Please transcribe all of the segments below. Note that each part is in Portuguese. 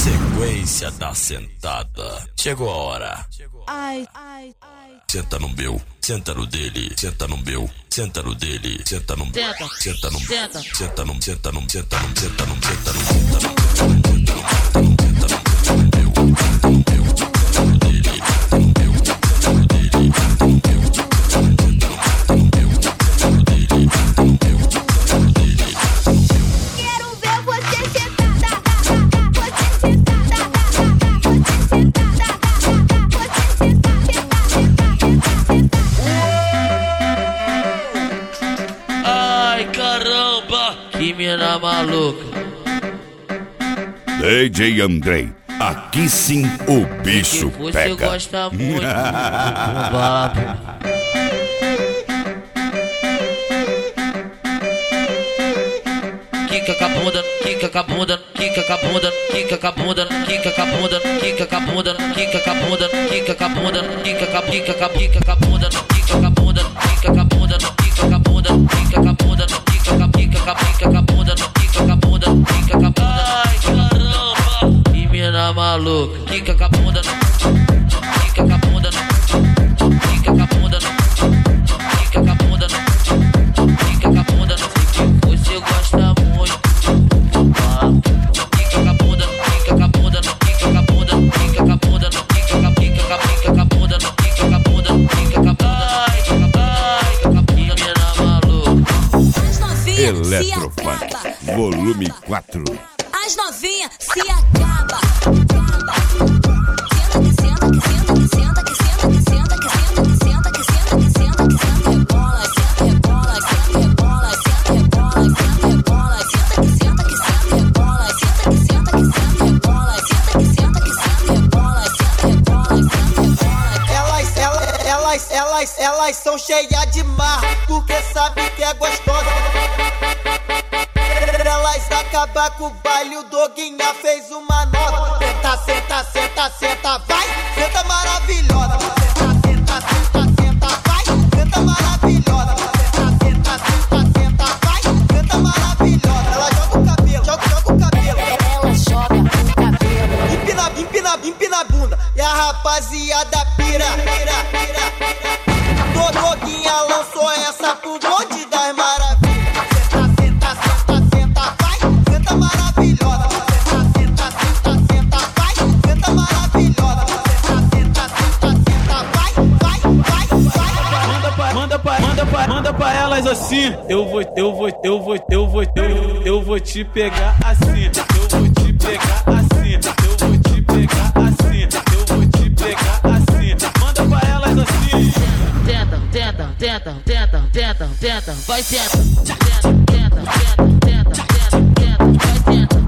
Sequência da sentada. Chegou a hora. Ai. Senta no meu, senta no dele, senta no meu, senta no dele, senta no meu, senta no, senta no, senta no, senta no, senta no, senta no, senta no, senta que mina maluca. DJ Andrei, aqui sim o bicho você pega. Você gosta muito do babo. Quica com a bunda, quica com a bunda, quica com a bunda, quica com a bunda, quica com a bunda, quica com a bunda, quica com a bunda, quica com a bunda, quica com a quica com a quica com a bunda, quica com a bunda, quica com a bunda, quica com a bunda, quica com a bunda, quica com a quica com a quica com a bunda, quica com a bunda, quica com a bunda. Ai caramba, que mina maluca, quica com a bunda, quica com a bunda, quica com a bunda, quica com a bunda, quica com a bunda. Você gosta muito. Quica com a bunda, quica com a bunda, quica com a bunda, quica com a bunda, quica com a quica com a quica com a bunda, quica com a bunda, quica com a bunda. Eletrofunk, volume 4. As novinhas se acaba. Senta que senta que senta que senta que senta que senta que senta que senta que senta rebola, senta rebola, senta rebola, senta rebola, senta rebola, senta que senta que senta rebola, senta que senta que senta rebola, senta que senta que senta rebola, senta rebola, senta rebola. Elas são cheias de marra, porque sabe que é gostosa. Elas acabam com o baile, o Doguinha fez uma nota. Senta, senta, senta, senta, vai, senta maravilhosa. Senta, senta, senta, senta, vai, senta maravilhosa. Senta, senta, senta, senta, vai, senta maravilhosa. Ela joga o cabelo, joga o cabelo. Ela joga o cabelo. Empina a bunda, e a rapaziada pira. Doguinha lançou essa pro bonde das maravilhas. Senta, senta, senta, senta, vai, senta maravilhosa. Senta, senta, senta, senta, vai, senta maravilhosa. Senta, senta, senta, vai. Manda pra elas assim. Eu vou te pegar assim. Eu vou te pegar assim. Eu vou te pegar assim. Eu vou te pegar assim. Manda pra elas assim. Tenta, vai tenta, tenta, vai tenta,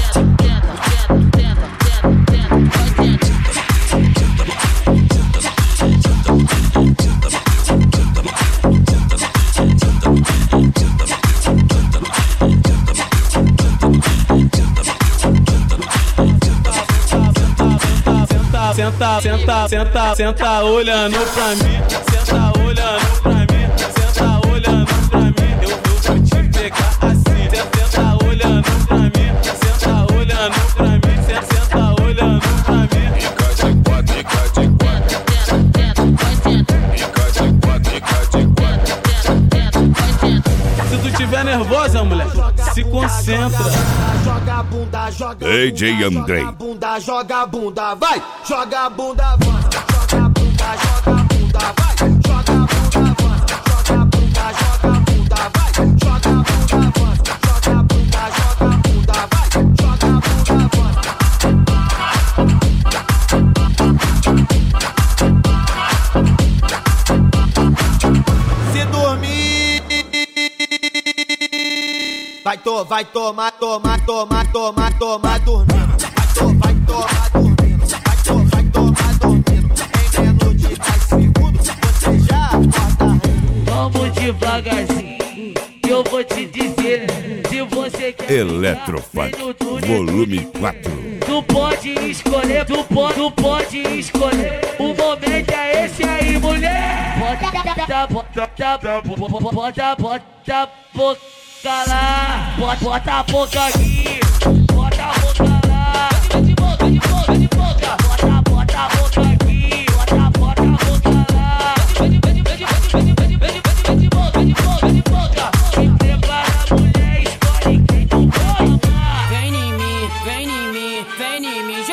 vai tenta. Senta olhando pra mim, senta olhando pra mim, senta olhando pra mim. Eu vou te pegar assim. Senta olhando pra mim, senta olhando pra mim, senta olhando pra mim. Fica de quatro, fica de quatro. Fica de quatro, fica de quatro. Se tu tiver nervosa, moleque, se concentra. Joga a bunda, joga DJ Andrei. Joga a bunda, joga a bunda, vai. Joga a bunda, avança. Joga a bunda, joga a bunda, vai. Joga a bunda, avança. Joga a bunda, joga a bunda, vai. Joga a bunda, avança. Joga a bunda, joga a bunda, vai. Joga a bunda, avança. Se dormir, vai tomar dormindo. Vai tomar dormindo. Vai tomar dormindo. Em menos de 10 segundos você já acorda. Vamos devagarzinho, que eu vou te dizer. Se você quer Eletrofunk, volume 4. Tu pode escolher, tu pode escolher. O momento é esse aí, mulher. Bota a boca lá, bota a boca aqui, bota a boca lá.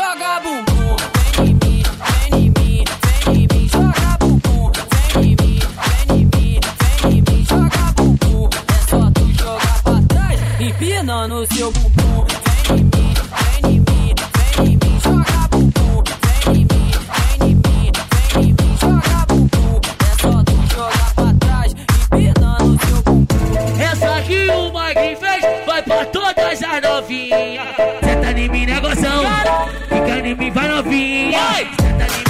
joga bumbum. Vem em mim, vem em mim, vem em mim, joga bumbum. Vem em mim, vem em mim, vem em mim, joga bumbum. É só tu jogar pra trás, empinando seu bumbum. Vem em mim, vem em mim, vem em mim, joga bumbum. Vem em mim, vem em mim, vem em mim, joga bumbum. É só tu jogar pra trás, empinando seu bumbum. Essa que o Magrinho fez vai pra todas as novinhas. Senta em mim, negocião. Fica em mim, vai novinha. Senta em mim.